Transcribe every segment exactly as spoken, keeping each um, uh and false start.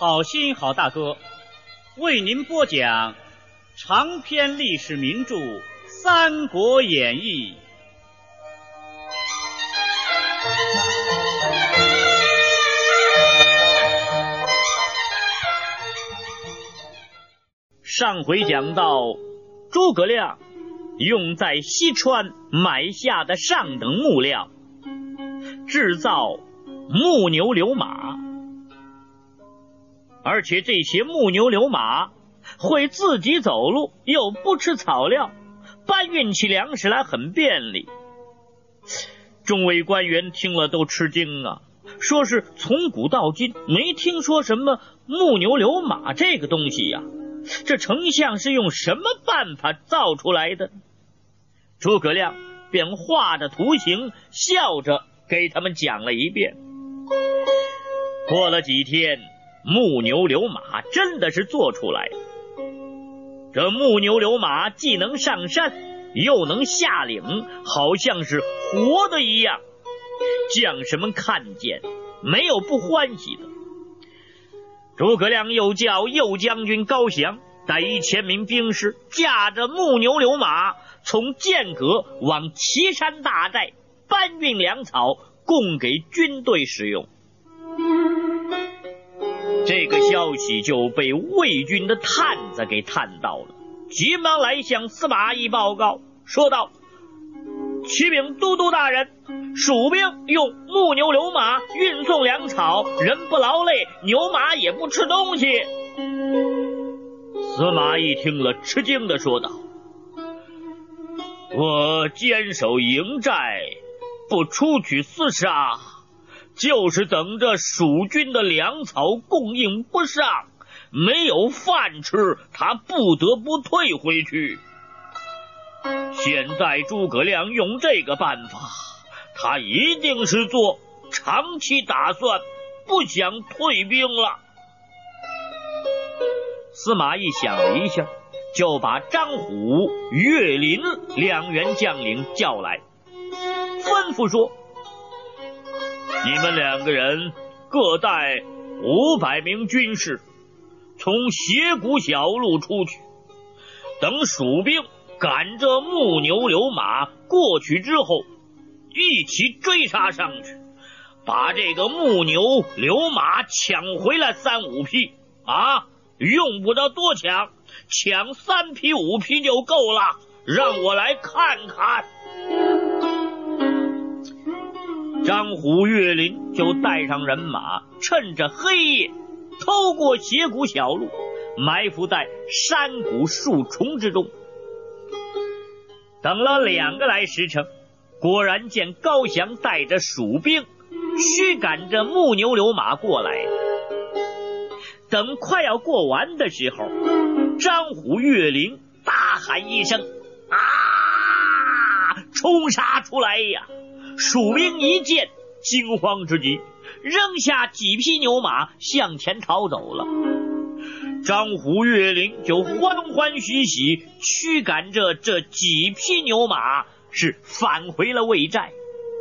好心好大哥，为您播讲长篇历史名著《三国演义》。上回讲到，诸葛亮用在西川买下的上等木料，制造木牛流马，而且这些木牛流马会自己走路，又不吃草料，搬运起粮食来很便利。众位官员听了都吃惊啊，说是从古到今没听说什么木牛流马这个东西呀、啊，这丞相是用什么办法造出来的？诸葛亮便画着图形，笑着给他们讲了一遍。过了几天，木牛流马真的是做出来了。这木牛流马既能上山，又能下岭，好像是活的一样。将士们看见，没有不欢喜的。诸葛亮又叫右将军高翔带一千名兵士，驾着木牛流马，从剑阁往岐山大寨搬运粮草，供给军队使用。这个消息就被魏军的探子给探到了，急忙来向司马懿报告，说道：启禀都督大人，蜀兵用木牛流马运送粮草，人不劳累，牛马也不吃东西。司马懿听了，吃惊地说道：我坚守营寨，不出去厮杀，就是等着蜀军的粮草供应不上，没有饭吃，他不得不退回去。现在诸葛亮用这个办法，他一定是做长期打算，不想退兵了。司马懿想了一下，就把张虎、岳林两员将领叫来，吩咐说：你们两个人各带五百名军士，从斜谷小路出去，等蜀兵赶着木牛流马过去之后，一起追杀上去，把这个木牛流马抢回来三五匹啊，用不着多抢，抢三匹五匹就够了，让我来看看。张虎、岳林就带上人马，趁着黑夜偷过斜谷小路，埋伏在山谷树丛之中。等了两个来时辰，果然见高翔带着蜀兵驱赶着木牛流马过来。等快要过完的时候，张虎、岳林大喊一声啊，冲杀出来呀！蜀兵一见，惊慌之极，扔下几匹牛马向前逃走了。张虎、岳林就欢欢喜喜驱赶着这几匹牛马，是返回了魏寨。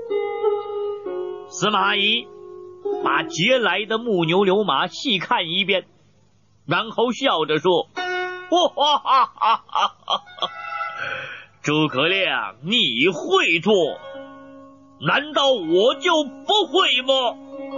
司马懿把劫来的木牛流马细看一遍，然后笑着说：哇哈哈哈哈！诸葛亮，你会做，难道我就不会吗？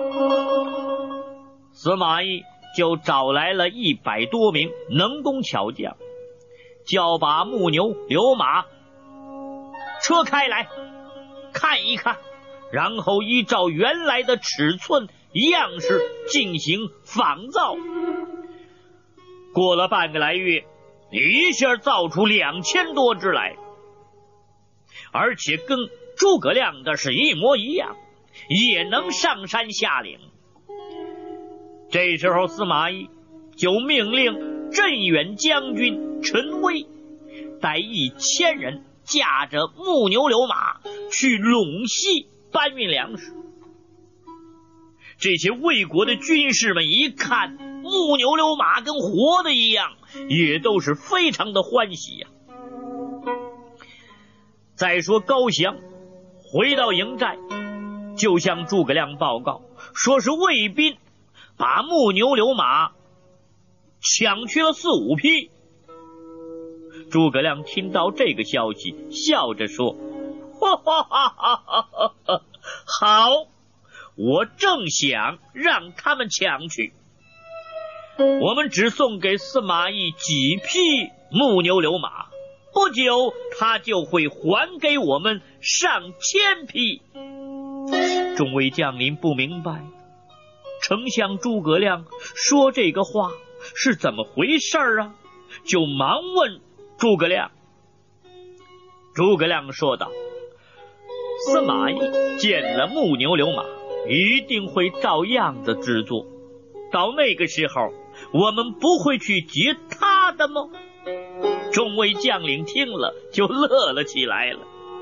司马懿就找来了一百多名能工巧匠，叫把木牛流马车开来看一看，然后依照原来的尺寸样式进行仿造。过了半个来月，一下造出两千多只来，而且跟诸葛亮的是一模一样，也能上山下岭。这时候司马懿就命令镇远将军陈威带一千人，驾着木牛流马去陇西搬运粮食。这些魏国的军士们一看木牛流马跟活的一样，也都是非常的欢喜呀、啊。再说高翔回到营寨，就向诸葛亮报告，说是魏兵把木牛流马抢去了四五匹。诸葛亮听到这个消息，笑着说：哈哈哈哈哈哈，好，我正想让他们抢去，我们只送给司马懿几匹木牛流马，不久他就会还给我们上千匹。众位将领不明白丞相诸葛亮说这个话是怎么回事啊，就忙问诸葛亮。诸葛亮说道：司马懿见了木牛流马，一定会照样子制作，到那个时候我们不会去劫他的吗？众位将领听了就乐了起来了。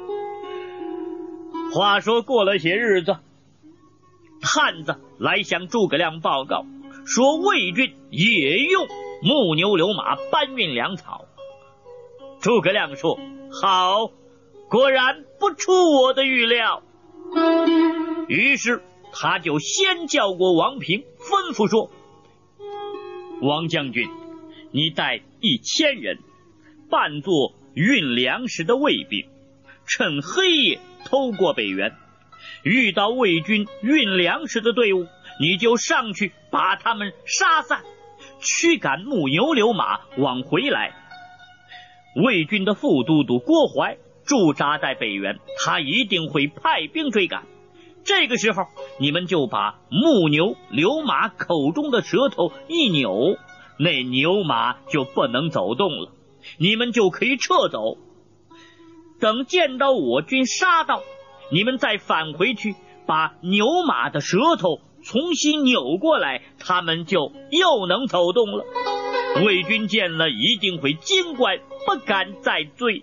话说过了些日子，探子来向诸葛亮报告说魏军也用木牛流马搬运粮草。诸葛亮说：好，果然不出我的预料。于是他就先叫过王平，吩咐说：王将军，你带一千人扮作运粮食的卫兵，趁黑夜偷过北原，遇到魏军运粮食的队伍，你就上去把他们杀散，驱赶木牛流马往回来。魏军的副都督郭淮驻扎在北原，他一定会派兵追赶。这个时候你们就把木牛流马口中的舌头一扭，那牛马就不能走动了，你们就可以撤走。等见到我军杀到，你们再返回去，把牛马的舌头重新扭过来，他们就又能走动了。魏军见了一定会惊怪，不敢再追。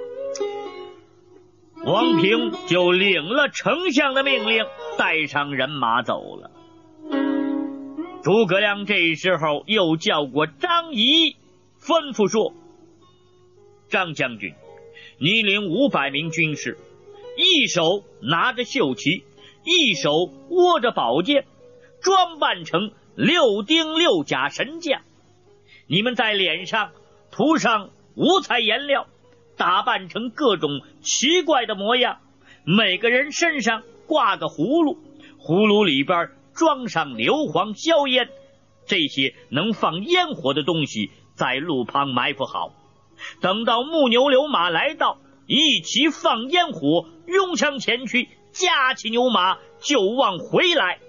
王平就领了丞相的命令，带上人马走了。诸葛亮这时候又叫过张仪，吩咐说：张将军，你领五百名军士，一手拿着绣旗，一手握着宝剑，装扮成六丁六甲神将。你们在脸上涂上五彩颜料，打扮成各种奇怪的模样，每个人身上挂个葫芦，葫芦里边装上硫磺硝烟，这些能放烟火的东西在路旁埋伏好，等到木牛流马来到，一起放烟火，拥上前去，架起牛马就往回来。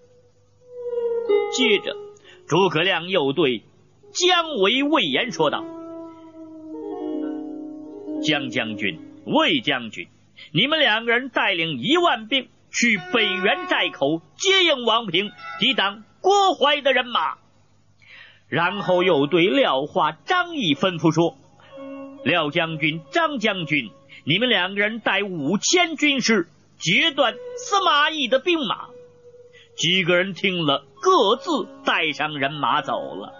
接着诸葛亮又对姜维、魏延说道：姜将军、魏将军，你们两个人带领一万兵去北原寨口接应王平，抵挡郭淮的人马。然后又对廖化、张翼吩咐说：廖将军、张将军，你们两个人带五千军士截断司马懿的兵马。几个人听了，各自带上人马走了。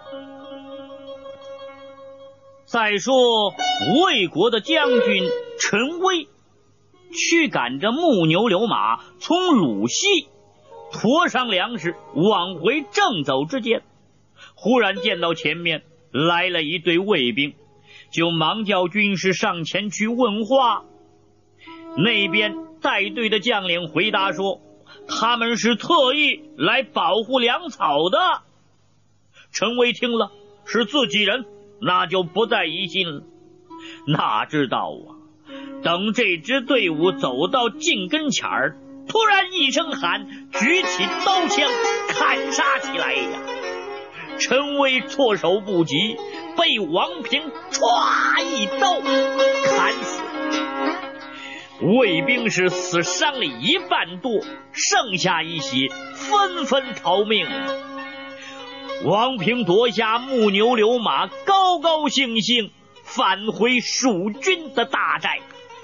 再说魏国的将军陈威驱赶着木牛流马从鲁西驮上粮食往回正走之间，忽然见到前面来了一队卫兵，就忙叫军士上前去问话。那边带队的将领回答说，他们是特意来保护粮草的。陈威听了是自己人，那就不再疑心了。哪知道啊，等这支队伍走到近跟前儿，突然一声喊，举起刀枪砍杀起来呀！陈威措手不及，被王平歘一刀砍死。卫兵是死伤了一半多，剩下一些纷纷逃命。王平夺下木牛流马，高高兴兴返回蜀军的大寨。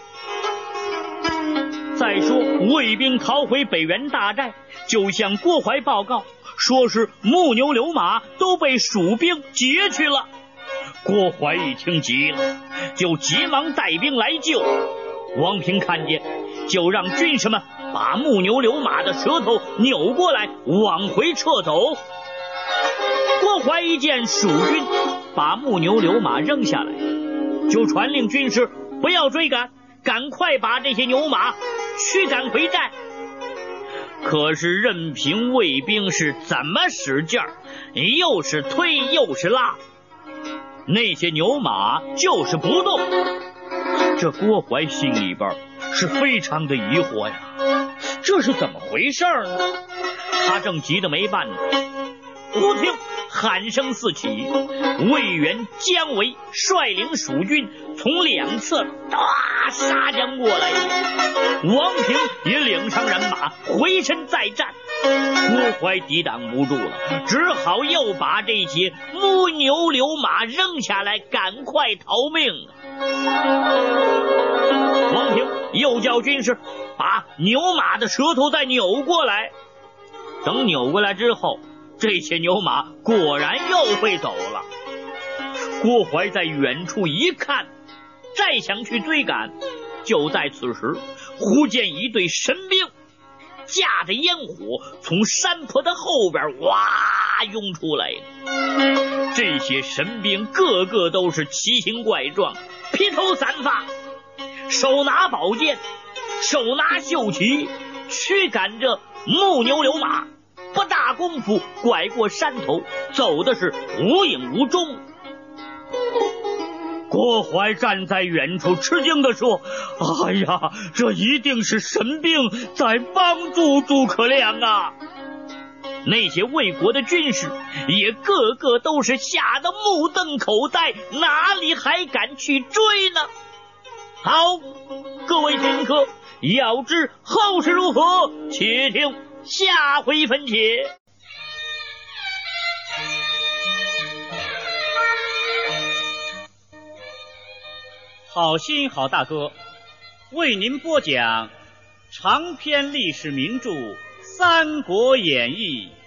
再说卫兵逃回北原大寨，就向郭淮报告，说是木牛流马都被蜀兵劫去了。郭淮一听急了，就急忙带兵来救。王平看见，就让军士们把木牛流马的舌头扭过来往回撤走。 郭淮一见蜀军把木牛流马扔下来，就传令军士不要追赶，赶快把这些牛马驱赶回寨。可是任凭卫兵是怎么使劲儿，又是推又是拉，那些牛马就是不动。这郭淮心里边是非常的疑惑呀，这是怎么回事呢？他正急得没办法，忽听喊声四起，魏元姜维率领蜀军从两侧唰杀将过来，王平也领上人马回身再战。郭淮抵挡不住了，只好又把这些木牛流马扔下来，赶快逃命啊！王平又叫军士把牛马的舌头再扭过来，等扭过来之后，这些牛马果然又会走了。郭淮在远处一看，再想去追赶，就在此时，忽见一队神兵驾着烟火从山坡的后边哇涌出来了。这些神兵个个都是奇形怪状，披头散发，手拿宝剑，手拿绣旗，驱赶着木牛流马，不大功夫拐过山头，走的是无影无踪。郭淮站在远处吃惊地说：哎呀，这一定是神兵在帮助诸葛亮啊！那些魏国的军士也个个都是吓得目瞪口呆，哪里还敢去追呢？好，各位听课，要知后事如何，且听下回分解。 好心好大哥为您播讲长篇历史名著《三国演义》